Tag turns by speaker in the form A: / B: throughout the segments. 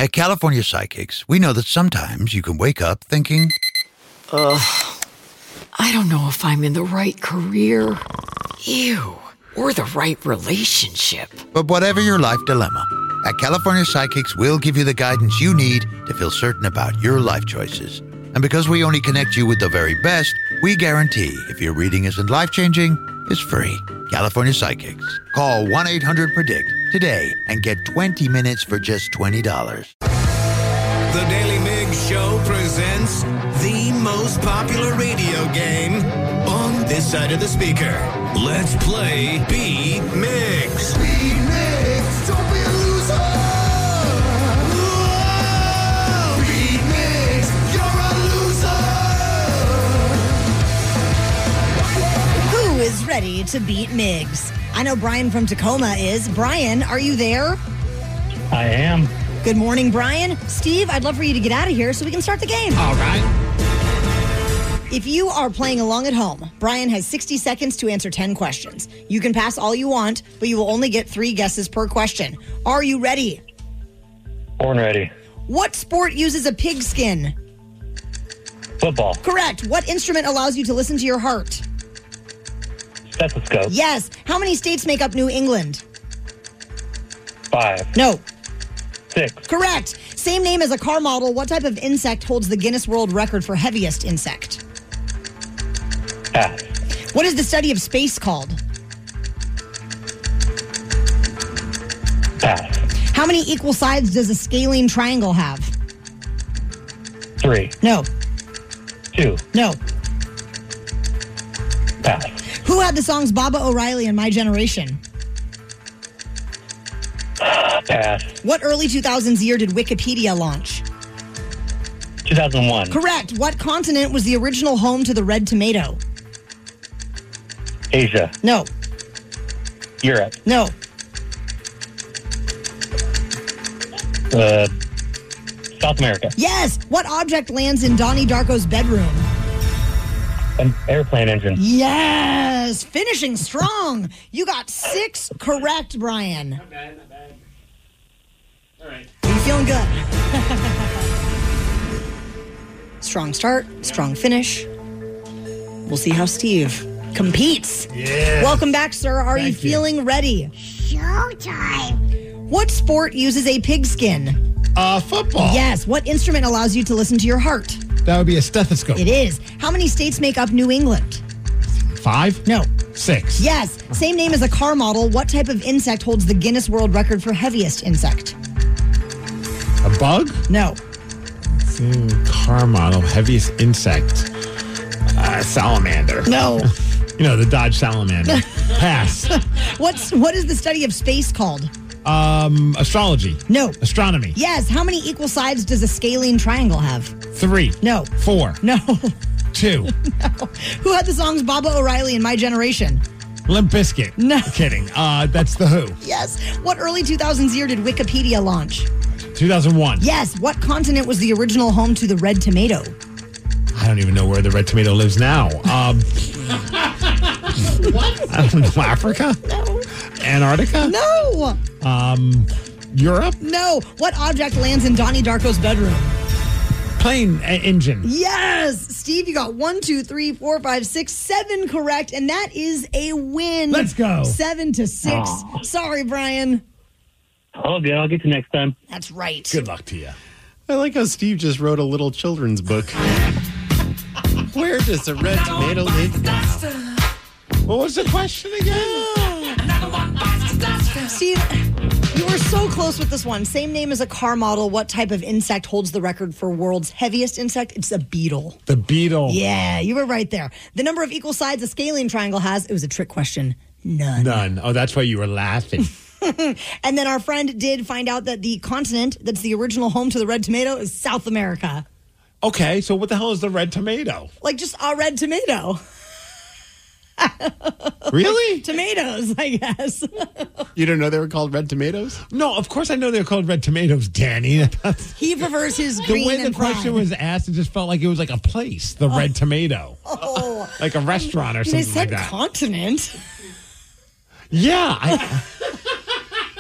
A: At California Psychics, we know that sometimes you can wake up thinking,
B: I don't know if I'm in the right career. Or the right relationship.
A: but whatever your life dilemma, at California Psychics, we'll give you the guidance you need to feel certain about your life choices. And because we only connect you with the very best, we guarantee if your reading isn't life-changing, it's free. California Psychics. Call 1-800-PREDICT today and get 20 minutes for just $20.
C: The Daily Mig Show presents the most popular radio game on this side of the speaker. Let's play Beat Migs. Beat Migs, don't be a loser. Whoa! Beat Migs, you're a loser.
D: Who is ready to beat Migs? I know Brian from Tacoma is. Brian, are you there?
E: I am.
D: Good morning, Brian. Steve, I'd love for you to get out of here so we can start the game.
E: All right.
D: If you are playing along at home, Brian has 60 seconds to answer 10 questions. You can pass all you want, but you will only get 3 guesses per question. Are you ready?
E: Born ready.
D: What sport uses a pig skin?
E: Football.
D: Correct. What instrument allows you to listen to your heart?
E: Stethoscope.
D: Yes. How many states make up New England?
E: 5.
D: No.
E: 6.
D: Correct. Same name as a car model. What type of insect holds the Guinness World Record for heaviest insect?
E: Pass.
D: What is the study of space called?
E: Pass.
D: How many equal sides does a scalene triangle have?
E: 3.
D: No.
E: 2.
D: No.
E: Pass.
D: Who had the songs Baba O'Reilly and My Generation?
E: Pass.
D: What early 2000s year did Wikipedia launch?
E: 2001.
D: Correct. What continent was the original home to the red tomato?
E: Asia.
D: No.
E: Europe.
D: No.
E: South America.
D: Yes. What object lands in Donnie Darko's bedroom?
E: An airplane engine.
D: Yes. Finishing strong. You got 6 correct, Brian.
F: Not bad. All right.
D: You feeling good? Strong start, strong finish. We'll see how Steve competes.
F: Yeah.
D: Welcome back, sir. Are you
F: Thank you.
D: feeling ready?
G: Showtime.
D: What sport uses a pigskin?
F: Football.
D: Yes. What instrument allows you to listen to your heart?
F: That would be a stethoscope.
D: It is. How many states make up New England?
F: 5?
D: No.
F: 6.
D: Yes. Same name as a car model. What type of insect holds the Guinness World Record for heaviest insect?
F: A bug?
D: No.
F: Car model, heaviest insect. Salamander.
D: No.
F: You know, the Dodge Salamander. Pass.
D: What is the study of space called?
F: Astrology.
D: No.
F: Astronomy.
D: Yes. How many equal sides does a scalene triangle have?
F: 3.
D: No.
F: 4.
D: No.
F: 2.
D: Who had the songs Baba O'Reilly and My Generation?
F: Limp Bizkit.
D: No.
F: Kidding. That's The Who.
D: Yes. What early 2000s year did Wikipedia launch?
F: 2001.
D: Yes. What continent was the original home to the red tomato?
F: I don't even know where the red tomato lives now. What? I don't know. Africa?
D: No.
F: Antarctica?
D: No.
F: Europe?
D: No. What object lands in Donnie Darko's bedroom?
F: Plane engine.
D: Yes. Steve, you got 1, 2, 3, 4, 5, 6, 7 correct, and that is a win.
F: Let's go.
D: 7-6.
E: Aw.
D: Sorry, Brian.
E: Oh, good. I'll get you next time.
D: That's right.
F: Good luck to you.
H: I like how Steve just wrote a little children's book. Where does the red tomato live now?
F: What was the question again?
D: Steve, you were so close with this one. Same name as a car model. What type of insect holds the record for world's heaviest insect? It's a beetle.
F: The beetle.
D: Yeah, you were right there. The number of equal sides a scalene triangle has, it was a trick question. None.
F: None. Oh, that's why you were laughing.
D: And then our friend did find out that the continent that's the original home to the red tomato is South America.
F: Okay, so what the hell is the red tomato?
D: Like just a red tomato.
F: Really?
D: Tomatoes, I guess.
H: You don't know they were called red tomatoes?
F: No, of course I know they're called red tomatoes, Danny.
D: He prefers his
F: The
D: green
F: way the
D: and
F: question
D: brown.
F: was asked, it just felt like it was like a place, the Red Tomato.
D: Oh,
F: Like a restaurant or
D: they
F: something
D: said
F: like that.
D: continent.
F: Yeah.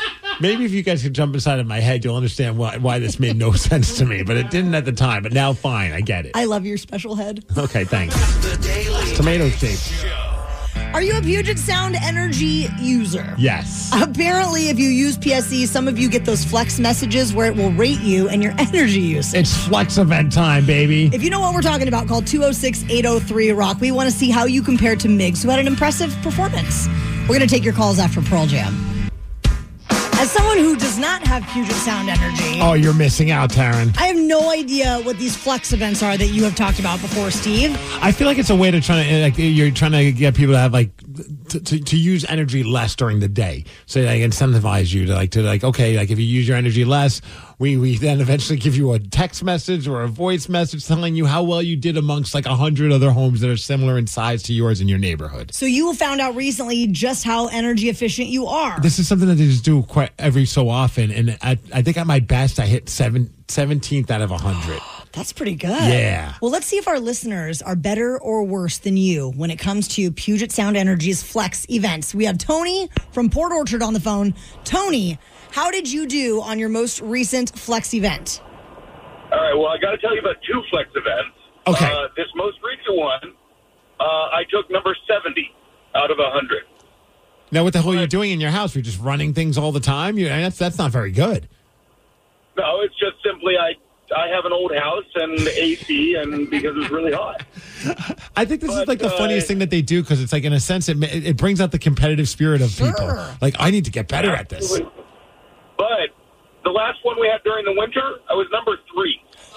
F: Maybe if you guys could jump inside of my head, you'll understand why this made no sense to me. But it didn't at the time. But now, fine, I get it.
D: I love your special head.
F: Okay, thanks. It's tomato shaped.
D: Are you a Puget Sound Energy user?
F: Yes.
D: Apparently, if you use PSE, some of you get those flex messages where it will rate you and your energy use.
F: It's flex event time, baby.
D: If you know what we're talking about, call 206-803-ROCK. We want to see how you compare to Migs, who had an impressive performance. We're going to take your calls after Pearl Jam. As someone who does not have Puget Sound Energy...
F: Oh, you're missing out, Taryn.
D: I have no idea what these flex events are that you have talked about before, Steve.
F: I feel like it's a way to try to, like, you're trying to get people to have, like, to use energy less during the day. So they incentivize you to okay, like if you use your energy less, we then eventually give you a text message or a voice message telling you how well you did amongst like 100 other homes that are similar in size to yours in your neighborhood.
D: So you found out recently just how energy efficient you are.
F: This is something that they just do quite every so often. And I think at my best, I hit 17th out of 100.
D: That's pretty good.
F: Yeah.
D: Well, let's see if our listeners are better or worse than you when it comes to Puget Sound Energy's flex events. We have Tony from Port Orchard on the phone. Tony, how did you do on your most recent flex event?
I: All right, well, I got to tell you about two flex events.
F: Okay.
I: This most recent one, I took number 70 out of 100.
F: Now, what the hell are you doing in your house? You're just running things all the time? That's not very good.
I: No, it's just simply I have an old house and AC, and because it's really hot.
F: I think this is like the funniest thing that they do because it's like, in a sense, it brings out the competitive spirit of people. Like, I need to get better at this.
I: But the last one we had during the winter, I was number 3.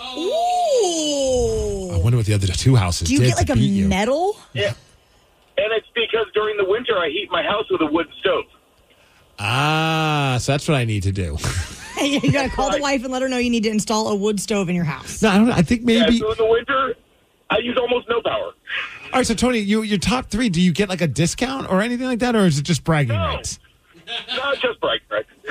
D: Ooh.
F: I wonder what the other two houses did.
D: Do you get like
F: to beat
D: a medal?
I: Yeah. And it's because during the winter, I heat my house with a wood stove.
F: Ah, so that's what I need to do.
D: You got to call the wife and let her know you need to install a wood stove in your house.
F: No, I don't know. I think maybe.
I: Yeah, so in the winter, I use almost no power.
F: All right, so Tony, your top 3, do you get like a discount or anything like that, or is it just bragging rights?
I: No, just bragging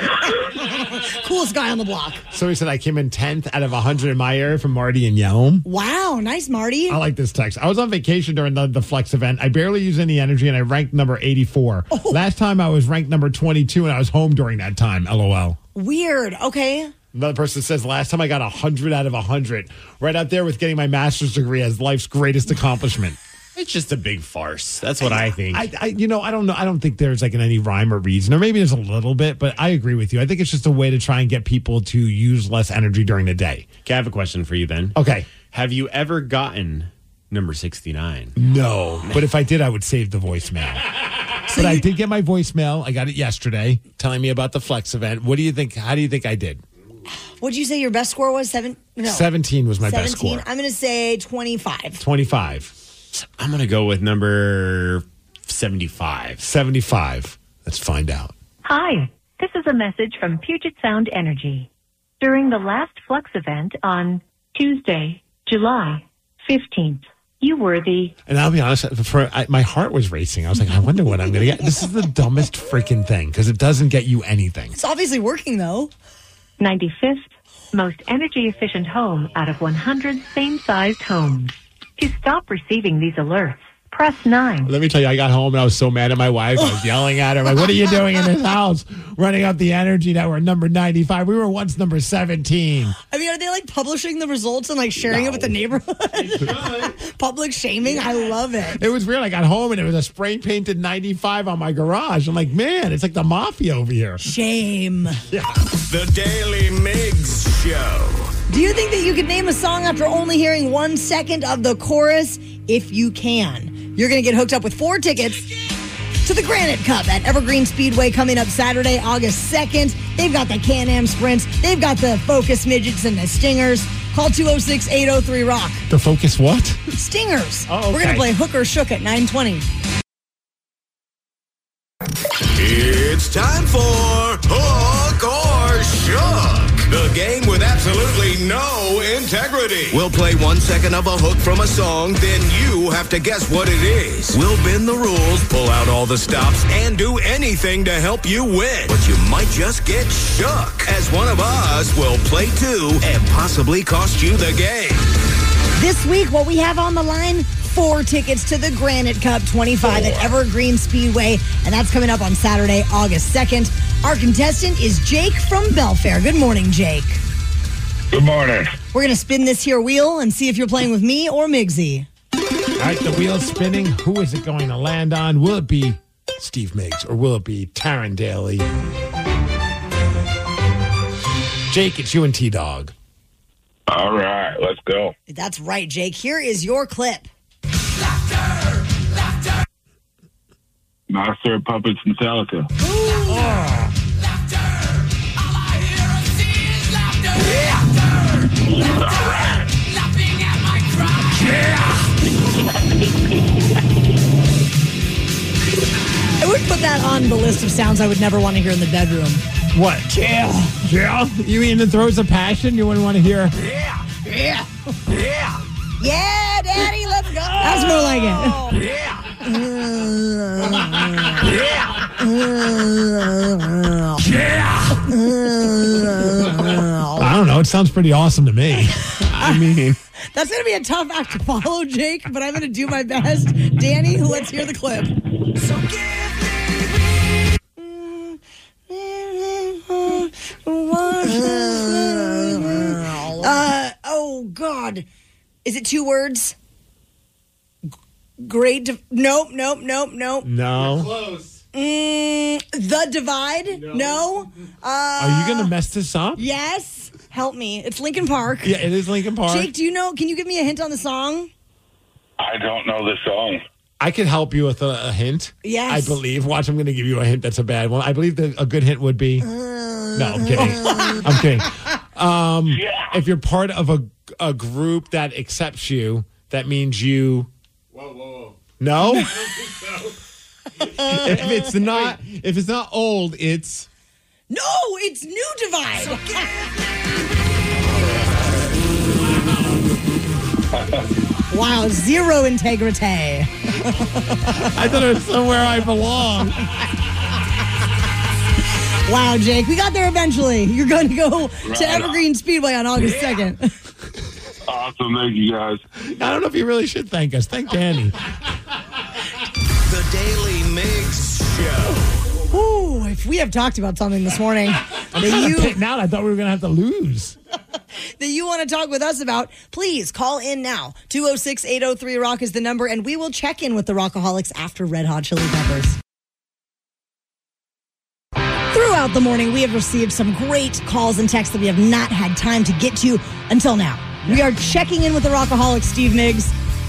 I: rights.
D: Coolest guy on the block.
F: So he said I came in 10th out of 100 in my area from Marty and Yelm.
D: Wow, nice, Marty.
F: I like this text. I was on vacation during the flex event. I barely used any energy, and I ranked number 84. Oh. Last time I was ranked number 22, and I was home during that time. LOL.
D: Weird. Okay.
F: Another person says, last time I got 100 out of 100. Right out there with getting my master's degree as life's greatest accomplishment.
H: It's just a big farce. That's what I think.
F: I don't know. I don't think there's like any rhyme or reason, or maybe there's a little bit, but I agree with you. I think it's just a way to try and get people to use less energy during the day.
H: Okay, I have a question for you then.
F: Okay.
H: Have you ever gotten number 69?
F: No, but if I did, I would save the voicemail. But I did get my voicemail. I got it yesterday telling me about the flex event. What do you think? How do you think I did?
D: What did you say your best score was?
F: 17 was my best score.
D: I'm going to say 25.
F: 25.
H: I'm going to go with number 75.
F: 75. Let's find out.
J: Hi, this is a message from Puget Sound Energy. During the last Flex event on Tuesday, July 15th, you were the...
F: And I'll be honest, my heart was racing. I was like, I wonder what I'm going to get. This is the dumbest freaking thing because it doesn't get you anything.
D: It's obviously working, though.
J: 95th most energy-efficient home out of 100 same-sized homes. To stop receiving these alerts, press 9.
F: Let me tell you, I got home and I was so mad at my wife. I was yelling at her, like, what are you doing in this house? Running up the energy that we're number 95. We were once number 17.
D: I mean, are they like publishing the results and like sharing it with the neighborhood? Public shaming? I love it.
F: It was weird. I got home and it was a spray painted 95 on my garage. I'm like, man, it's like the mafia over here.
D: Shame.
F: Yeah.
C: The Daily Migs Show.
D: Do you think that you could name a song after only hearing 1 second of the chorus? If you can, you're going to get hooked up with 4 tickets to the Granite Cup at Evergreen Speedway coming up Saturday, August 2nd. They've got the Can-Am Sprints. They've got the Focus Midgets and the Stingers. Call 206-803-ROCK.
F: The Focus what?
D: Stingers.
F: Oh, okay.
D: We're going to play Hook or Shook at 9:20.
C: It's time for Hook or Shook, the game with absolutely no integrity. We'll play 1 second of a hook from a song, then you have to guess what it is. We'll bend the rules, pull out all the stops, and do anything to help you win. But you might just get shook, as one of us will play too and possibly cost you the game.
D: This week, what we have on the line, 4 tickets to the Granite Cup 25 at Evergreen Speedway, and that's coming up on Saturday, August 2nd. Our contestant is Jake from Belfair. Good morning, Jake.
I: Good morning.
D: We're going to spin this here wheel and see if you're playing with me or Migsy.
F: All right, the wheel's spinning. Who is it going to land on? Will it be Steve Miggs or will it be Taryn Daly? Jake, it's you and T-Dog.
I: All right, let's go.
D: That's right, Jake. Here is your clip.
I: Master of Puppets Metallica.
D: I would put that on the list of sounds I would never want to hear in the bedroom.
F: What? Yeah. Yeah? You mean the throes of passion you wouldn't want to hear? Yeah.
D: Yeah. Yeah. Yeah, Daddy, let's go. That's more like it.
F: Yeah. I don't know. It sounds pretty awesome to me. I mean,
D: that's going to be a tough act to follow, Jake, but I'm going to do my best. Danny, let's hear the clip. So oh, God. Is it 2 words? Great. Nope.
F: no.
H: Close.
D: The Divide? No.
F: Are you going to mess this up?
D: Yes. Help me. It's Linkin Park.
F: Yeah, it is Linkin Park.
D: Jake, do you know? Can you give me a hint on the song?
I: I don't know the song.
F: I could help you with a hint.
D: Yes.
F: I believe. Watch, I'm going to give you a hint that's a bad one. I believe that a good hint would be... No, I'm kidding. I'm kidding. If you're part of a group that accepts you, that means you...
H: Whoa.
F: No?
H: I don't think so. If it's not old, it's...
D: No, it's New Divide. Wow, zero integrity.
F: I thought it was somewhere I belong.
D: Wow, Jake, we got there eventually. You're going to go to Evergreen Speedway on August 2nd.
I: Awesome. Thank you, guys.
F: I don't know if you really should thank us. Thank Danny.
C: The Daily Mix Show.
D: Ooh, if we have talked about something this morning
F: Now I thought we were going to have to lose.
D: that you want to talk with us about, please call in now. 206-803-ROCK is the number, and we will check in with the Rockaholics after Red Hot Chili Peppers. Throughout the morning, we have received some great calls and texts that we have not had time to get to until now. We are checking in with the Rockaholics, Steve Miggs.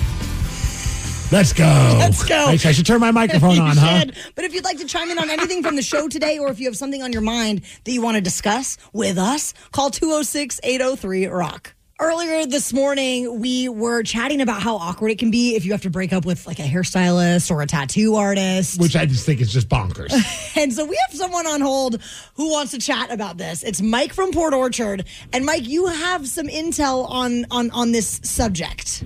F: Let's go. I should turn my microphone on, huh?
D: But if you'd like to chime in on anything from the show today, or if you have something on your mind that you want to discuss with us, call 206-803-ROCK. Earlier this morning, we were chatting about how awkward it can be if you have to break up with like a hairstylist or a tattoo artist.
F: Which I just think is just bonkers.
D: And so we have someone on hold who wants to chat about this. It's Mike from Port Orchard. And Mike, you have some intel on this subject.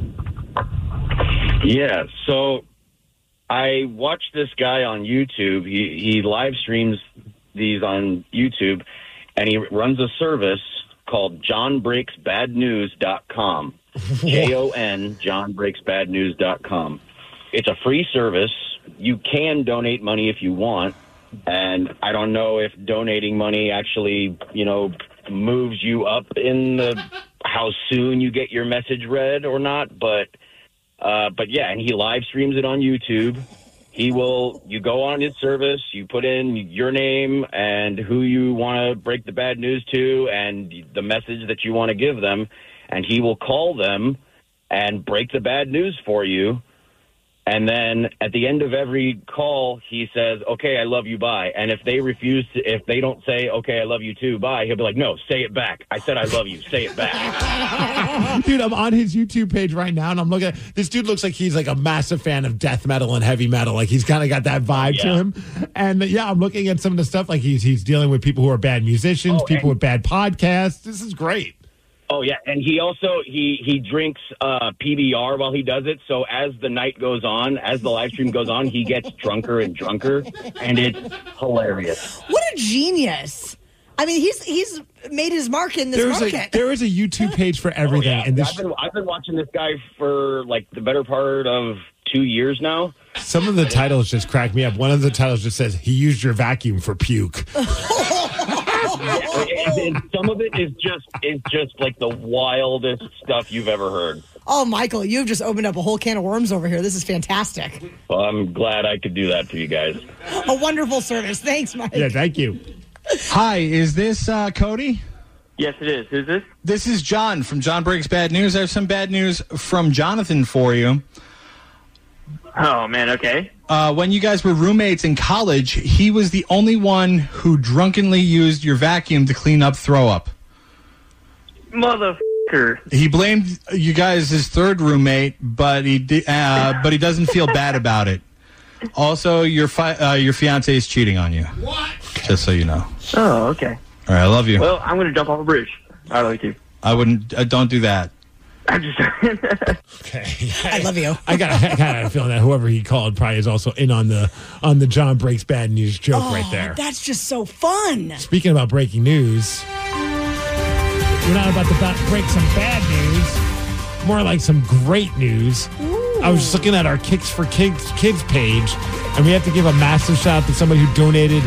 K: Yeah, so I watched this guy on YouTube. He live streams these on YouTube, and he runs a service called JohnBreaksBadNews.com. Jon, JohnBreaksBadNews.com. It's a free service. You can donate money if you want, and I don't know if donating money actually, moves you up in how soon you get your message read or not, but yeah, and he live streams it on YouTube. You go on his service, you put in your name and who you want to break the bad news to and the message that you want to give them, and he will call them and break the bad news for you. And then at the end of every call, he says, "Okay, I love you, bye." And if they if they don't say, "Okay, I love you too, bye," he'll be like, "No, say it back. I said I love you. Say it back."
F: Dude, I'm on his YouTube page right now, and I'm looking at this dude. Looks like he's like a massive fan of death metal and heavy metal. Like he's kind of got that vibe to him. And I'm looking at some of the stuff. Like he's dealing with people who are bad musicians, people with bad podcasts. This is great.
K: Oh, yeah, and he also, he drinks PBR while he does it, so as the night goes on, as the live stream goes on, he gets drunker and drunker, and it's hilarious.
D: What a genius. I mean, he's made his mark in this market.
F: There is a YouTube page for everything.
K: Oh, yeah.
F: And this,
K: I've been watching this guy for like the better part of 2 years now.
F: some of the titles just crack me up. One of the titles just says, he used your vacuum for puke.
K: And some of it is just like the wildest stuff you've ever heard.
D: Oh, Michael, you've just opened up a whole can of worms over here. This is fantastic.
K: Well, I'm glad I could do that for you guys.
D: A wonderful service. Thanks, Mike.
F: Yeah, thank you.
L: Hi, is this Cody?
M: Yes, it is. Who's this?
L: This is John from John Breaks Bad News. I have some bad news from Jonathan for you.
M: Oh, man, okay.
L: When you guys were roommates in college, he was the only one who drunkenly used your vacuum to clean up throw up.
M: Motherfucker.
L: He blamed you guys his third roommate, but he doesn't feel bad about it. Also, your fiance is cheating on you. What? Just so you know.
M: Oh, okay.
L: All right, I love you.
M: Well, I'm going to jump off a bridge. I love you too.
L: I wouldn't. Don't do that.
M: I'm just.
F: Okay.
D: I love you.
F: I got a feeling that whoever he called probably is also in on the John Breaks Bad News joke right there.
D: That's just so fun.
F: Speaking about breaking news, we're not about to break some bad news, more like some great news. Ooh. I was just looking at our Kicks for Kids page, and we have to give a massive shout out to somebody who donated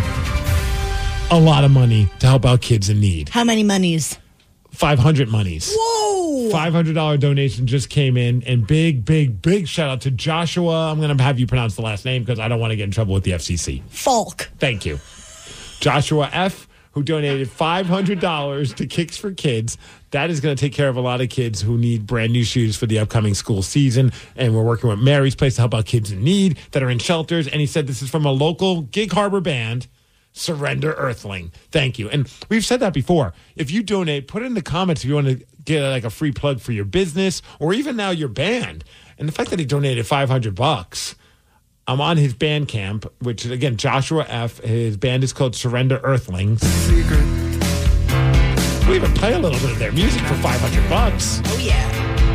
F: a lot of money to help out kids in need.
D: How many monies?
F: 500 monies.
D: Whoa!
F: $500 donation just came in, and big shout out to Joshua. I'm going to have you pronounce the last name because I don't want to get in trouble with the FCC.
D: Falk.
F: Thank you. Joshua F., who donated $500 to Kicks for Kids. That is going to take care of a lot of kids who need brand new shoes for the upcoming school season. And we're working with Mary's Place to help out kids in need that are in shelters. And he said this is from a local Gig Harbor band, Surrender Earthling. Thank you. And we've said that before. If you donate, put it in the comments if you want to get like a free plug for your business or even now your band. And the fact that he donated $500, I'm on his Bandcamp, which is, again, Joshua F. His band is called Surrender Earthlings. We'll even play a little bit of their music for $500.
D: Oh, yeah.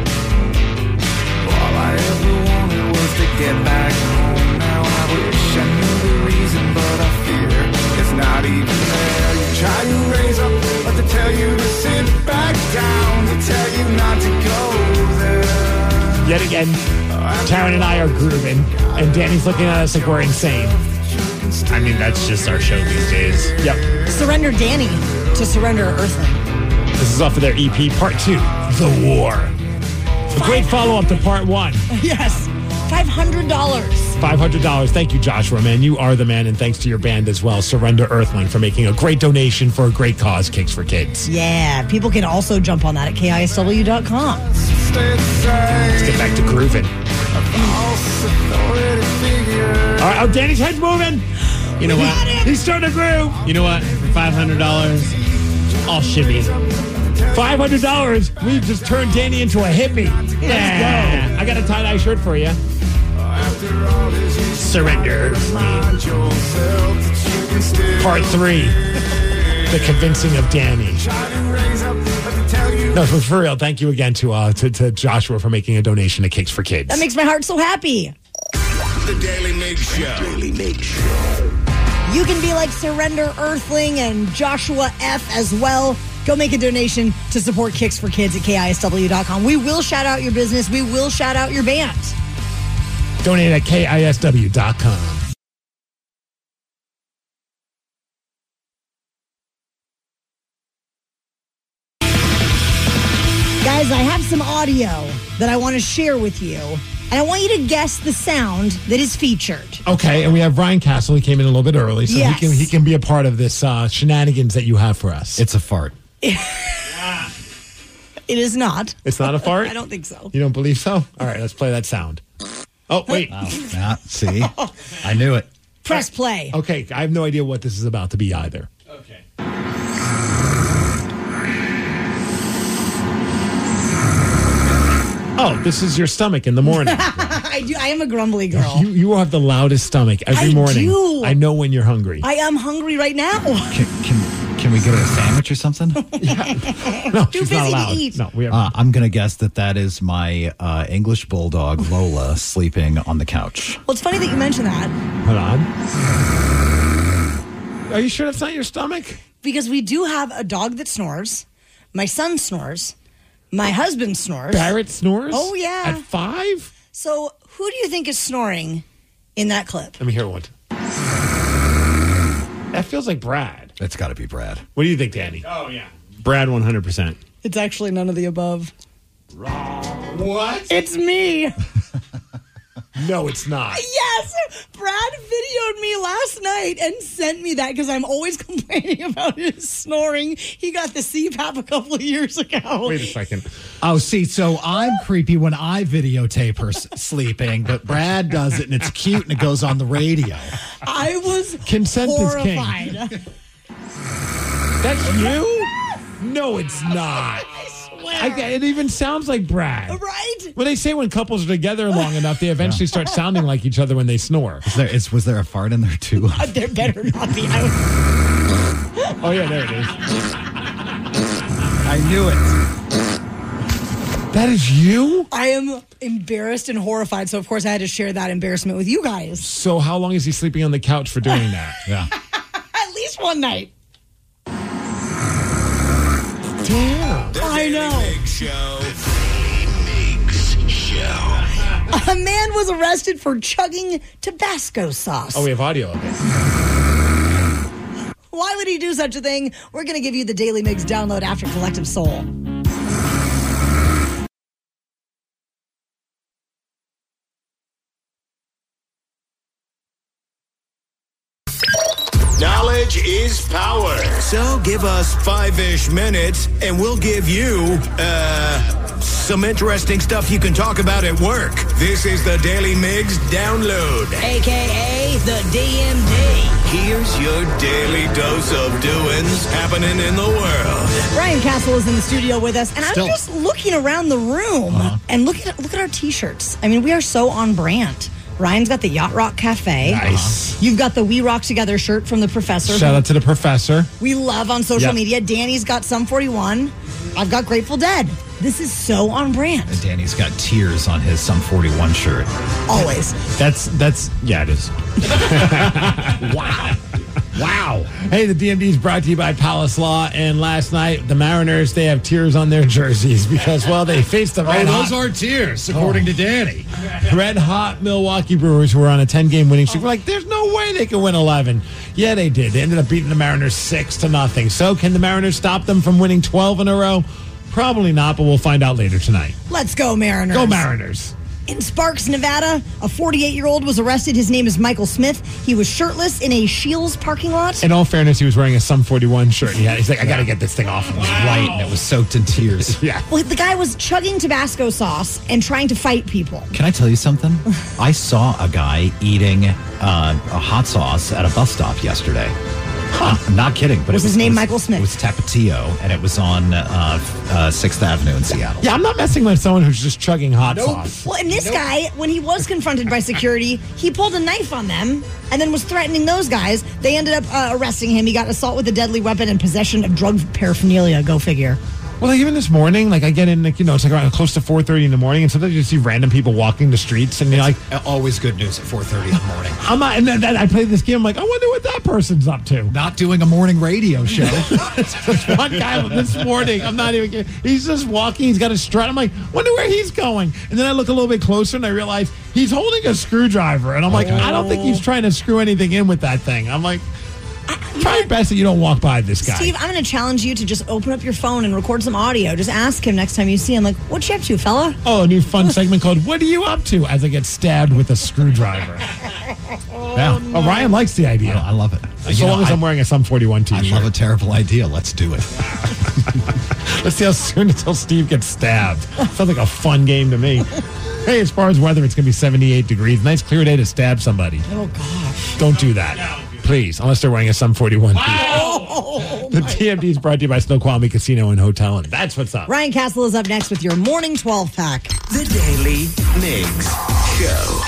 N: All I ever wanted was to get back home. Now I wish I knew the reason, but I fear it's not even there. You try to raise up, but they tell you to sit back down. They tell you not to go there.
F: Yet again, Taryn and I are grooving, and Danny's looking at us like we're insane.
H: I mean, that's just our show these days.
F: Yep.
D: Surrender Danny to Surrender Earthling.
F: This is off of their EP, Part 2, The War. A great follow-up to Part 1.
D: Yes. $500.
F: $500. Thank you, Joshua, man. You are the man, and thanks to your band as well, Surrender Earthling, for making a great donation for a great cause, Kicks for Kids.
D: Yeah. People can also jump on that at KISW.com.
F: Let's get back to grooving. All right, oh, Danny's head's moving.
H: You know what?
F: He's starting to groove.
H: You know what? For $500, all shimmy.
F: $500. We've just turned Danny into a hippie. Yeah. Let's go. I got a tie-dye shirt for you. Surrender. Part 3. The convincing of Danny. No, for real, thank you again to Joshua for making a donation to Kicks for Kids.
D: That makes my heart so happy.
C: The Daily Mig Show.
A: Daily Mig Show.
D: You can be like Surrender Earthling and Joshua F. as well. Go make a donation to support Kicks for Kids at KISW.com. We will shout out your business. We will shout out your band.
F: Donate at KISW.com.
D: Guys, I have some audio that I want to share with you. And I want you to guess the sound that is featured.
F: Okay, and we have Ryan Castle. He came in a little bit early, so
D: yes.
F: he can be a part of this shenanigans that you have for us.
H: It's a fart.
D: It is not.
F: It's not a fart?
D: I don't think so.
F: You don't believe so? All right, let's play that sound. Oh, wait.
H: See? I knew it.
D: Press play.
F: Okay, I have no idea what this is about to be either.
H: Okay.
F: Oh, this is your stomach in the morning.
D: I do. I am a grumbly girl.
F: You have the loudest stomach every morning.
D: Do.
F: I know when you're hungry.
D: I am hungry right now.
H: Can we get a sandwich or something?
F: No,
D: Too
F: she's
D: busy
F: not
D: to
F: allowed.
D: eat.
F: No, we have.
H: I'm going to guess that is my English bulldog, Lola, sleeping on the couch.
D: Well, it's funny that you mention that.
F: Hold on. Are you sure that's not your stomach?
D: because we do have a dog that snores. My son snores. My husband snores.
F: Barrett snores?
D: Oh, yeah.
F: At 5?
D: So who do you think is snoring in that clip?
F: Let me hear one. That feels like Brad.
O: It's got to be Brad.
F: What do you think, Danny?
H: Oh, yeah. Brad 100%.
D: It's actually none of the above.
F: What?
D: It's me.
F: No, it's not.
D: Yes. Brad videoed me last night and sent me that because I'm always complaining about his snoring. He got the CPAP a couple of years ago.
F: Wait a second.
O: Oh, see, so I'm creepy when I videotape her sleeping, but Brad does it, and it's cute, and it goes on the radio.
D: I was
F: Consent
D: horrified.
F: is king. That's you? No, it's not. It even sounds like Brad.
D: Right?
F: Well, they say when couples are together long enough, they eventually start sounding like each other when they snore.
O: Was there a fart in there, too?
D: There better not be.
F: Oh, yeah, there it is.
O: I knew it.
F: That is you?
D: I am embarrassed and horrified, so of course I had to share that embarrassment with you guys.
F: So how long is he sleeping on the couch for doing that?
O: Yeah.
D: At least one night.
F: Damn.
D: I know. A man was arrested for chugging Tabasco sauce.
F: Oh, we have audio of it.
D: Why would he do such a thing? We're going to give you the Daily Mix download after Collective Soul.
C: Knowledge is power. So give us 5-ish minutes and we'll give you, some interesting stuff you can talk about at work. This is the Daily Migs Download.
D: AKA the DMD.
C: Here's your daily dose of doings happening in the world.
D: Ryan Castle is in the studio with us, and
C: Still.
D: I'm just looking around the room and look at our t-shirts. I mean, we are so on brand. Ryan's got the Yacht Rock Cafe.
F: Nice.
D: You've got the We Rock Together shirt from the Professor.
F: Shout out to the Professor.
D: We love on social
F: Yep.
D: media. Danny's got Sum 41. I've got Grateful Dead. This is so on brand.
O: And Danny's got tears on his Sum 41 shirt.
D: Always.
H: Yeah, it is.
F: Wow. Wow. Hey, the DMD is brought to you by Palace Law. And last night, the Mariners, they have tears on their jerseys because, well, they faced the red hot.
O: Those are tears, according to Danny.
F: Red hot Milwaukee Brewers who were on a 10-game winning streak. We're like, there's no way they can win 11. Yeah, they did. They ended up beating the Mariners 6-0. So can the Mariners stop them from winning 12 in a row? Probably not, but we'll find out later tonight.
D: Let's go, Mariners.
F: Go Mariners.
D: In Sparks, Nevada, a 48-year-old was arrested. His name is Michael Smith. He was shirtless in a Scheels parking lot.
F: In all fairness, he was wearing a Sum 41 shirt. He's like, I got to get this thing off.
O: It was white and it was soaked in tears.
F: Yeah.
D: Well, the guy was chugging Tabasco sauce and trying to fight people.
O: Can I tell you something? I saw a guy eating a hot sauce at a bus stop yesterday. I'm not kidding. But
D: Was his name Michael Smith?
O: It was Tapatio, and it was on 6th Avenue in Seattle.
F: Yeah, I'm not messing with someone who's just chugging hot sauce.
D: Well, and this guy, when he was confronted by security, he pulled a knife on them and then was threatening those guys. They ended up arresting him. He got assault with a deadly weapon and possession of drug paraphernalia. Go figure.
F: Well, like even this morning, like I get in, like, it's like around close to 4:30 in the morning, and sometimes you see random people walking the streets, and you're like,
O: always good news at 4:30 in the morning.
F: I'm not, and then I play this game. I'm like, I wonder what that person's up to.
O: Not doing a morning radio show.
F: There's one guy this morning. I'm not even kidding. He's just walking. He's got a strut. I'm like, wonder where he's going. And then I look a little bit closer, and I realize he's holding a screwdriver. And I'm like, I don't think he's trying to screw anything in with that thing. I'm like, try best that you don't walk by this guy.
D: Steve, I'm going to challenge you to just open up your phone and record some audio. Just ask him next time you see him, like, what you up to, fella?
F: Oh, a new fun segment called What Are You Up To? As I get stabbed with a screwdriver.
O: Yeah.
F: Oh, Ryan likes the idea.
O: I love it.
F: So long as I'm wearing a Sum 41 t-shirt.
O: I love a terrible idea. Let's do it.
F: Let's see how soon until Steve gets stabbed. Sounds like a fun game to me. Hey, as far as weather, it's going to be 78 degrees. Nice clear day to stab somebody.
D: Oh, gosh.
F: Don't do that. Please, unless they're wearing a Sum 41 t-shirt. The TMD is brought to you by Snoqualmie Casino and Hotel, and that's what's up.
D: Ryan Castle is up next with your morning 12-pack.
C: The Daily Migs Show.